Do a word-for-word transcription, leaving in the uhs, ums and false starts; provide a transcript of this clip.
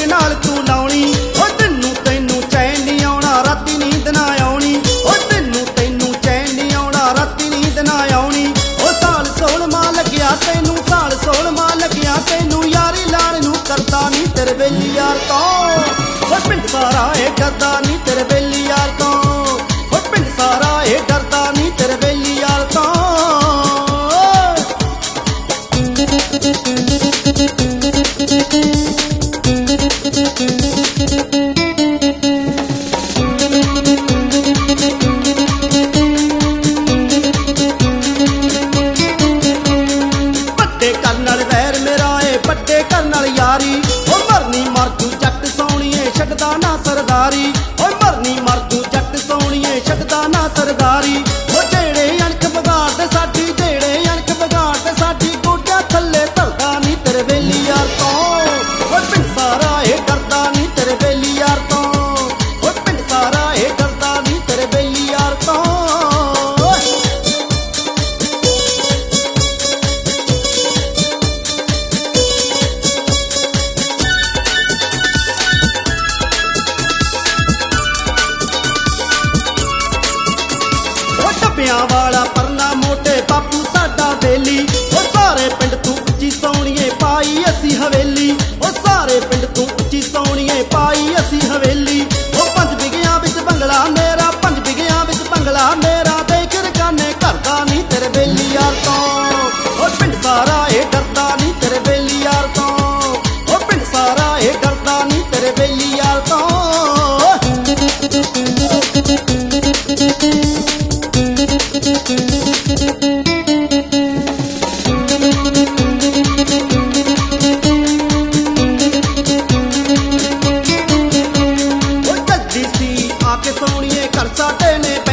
ਮੇਰੇ ਨਾਲ ਤੂੰ ਲਾਉਣੀ ਓ ਤੈਨੂੰ ਤੈਨੂੰ ਚੈਨ ਨਹੀਂ ਆਉਣਾ ਰਾਤੀ ਨੀਂਦ ਨਾ ਆਉਣੀ ਓ ਤੈਨੂੰ ਤੈਨੂੰ ਚੈਨ ਨਹੀਂ ਆਉਣਾ ਰਾਤੀ ਨੀਂਦ ਨਾ ਆਉਣੀ ਓ ਸਾਲ ਸੋਲਵਾਂ ਲੱਗਿਆ ਤੈਨੂੰ ਸਾਲ ਸੋਲਵਾਂ ਲੱਗਿਆ ਤੈਨੂੰ ਯਾਰੀ ਲਾਣ ਨੂੰ ਕਰਦਾ ਨਹੀਂ ਤੇਰੇ ਬੇਲੀ ਯਾਰ ਤੋਂ ਓ ਪਿੰਡ ਸਾਰਾ ਇਹ ਡਰਦਾ ਨਹੀਂ ਤੇਰੇ ਬੇਲੀ ਯਾਰ ਤੋਂ ਓ ਪਿੰਡ ਸਾਰਾ ਇਹ ਡਰਦਾ ਨਹੀਂ ਤੇਰੇ ਬੇਲੀ ਯਾਰ ਤੋਂ ਪੱਟੇ ਕਰਨ ਨਾਲ ਯਾਰੀ ਓ ਮਰਨੀ ਮਰ ਤੂੰ ਜੱਟ ਸੋਹਣੀਏ ਛੱਡਦਾ ਨਾ ਸਰਦਾਰੀ ਓ ਮਰਨੀ ਮਰ ਤੂੰ ਜੱਟ ਸੋਹਣੀਏ ਛੱਡਦਾ ਨਾ ਸਰਦਾਰੀ ਓ ਜਿਹੜੇ ਅਣਖ ਵਿਗਾੜਦੇ ਸਾਡੀ ਜਿਹੜੇ ਅਣਖ ਵਿਗਾੜਦੇ ਸਾਡੀ ਗੋਡਿਆਂ ਥੱਲੇ ਧਰਦਾ ਨਹੀਂ ਤੇਰੇ ਬੇਲੀ ਯਾਰ ਤੋਂ ਓ ਪਿੰਡ ਸਾਰਾ ਇਹ ਡਰਦਾ ਨਹੀਂ ਤੇਰੇ ਬੇਲੀ ਯਾਰ ਤੋਂ ਓ ਪਿੰਡ ਸਾਰਾ ਇਹ ਡਰਦਾ ਨਹੀਂ ਤੇਰੇ ਬੇਲੀ ਯਾਰ ਤੋਂ ਵਾਲਾ ਪਰਨਾ ਮੋਟੇ ਬਾਪੂ ਸਾਡਾ ਬੇਲੀ ਓ ਸਾਰੇ ਪਿੰਡ ਤੂੰ ਉੱਚੀ ਸੋਹਣੀਏ ਪਾਈ ਅਸੀਂ ਹਵੇਲੀ ਓ ਸਾਰੇ ਪਿੰਡ ਤੂੰ ਉੱਚੀ ਸੋਹਣੀਏ ਪਾਈ ਅਸੀਂ ਹਵੇਲੀ ਓ ਪੰਜ ਬਿਗਿਆਂ ਵਿੱਚ ਬੰਗਲਾ ਮੇਰਾ ਪੰਜ ਬਿਗਿਆਂ ਵਿੱਚ ਬੰਗਲਾ ਮੇਰਾ ਦੇਖ ਰਕਾਨੇ ਕਰਦਾ ਨਹੀਂ ਤੇਰੇ ਬੇਲੀ ਯਾਰ ਤੋਂ ਓ ਪਿੰਡ ਸਾਰਾ ਇਹ ਡਰਦਾ ਨਹੀਂ ਤੇਰੇ ਬੇਲੀ ਯਾਰ ਤੋਂ ਓ ਪਿੰਡ ਸਾਰਾ ਇਹ ਡਰਦਾ ਨਹੀਂ ਤੇਰੇ ਬੇਲੀ ਯਾਰ ਤੋਂ ਸੋਹਣੀਏ ਘਰ ਸਾਡੇ ਨੇ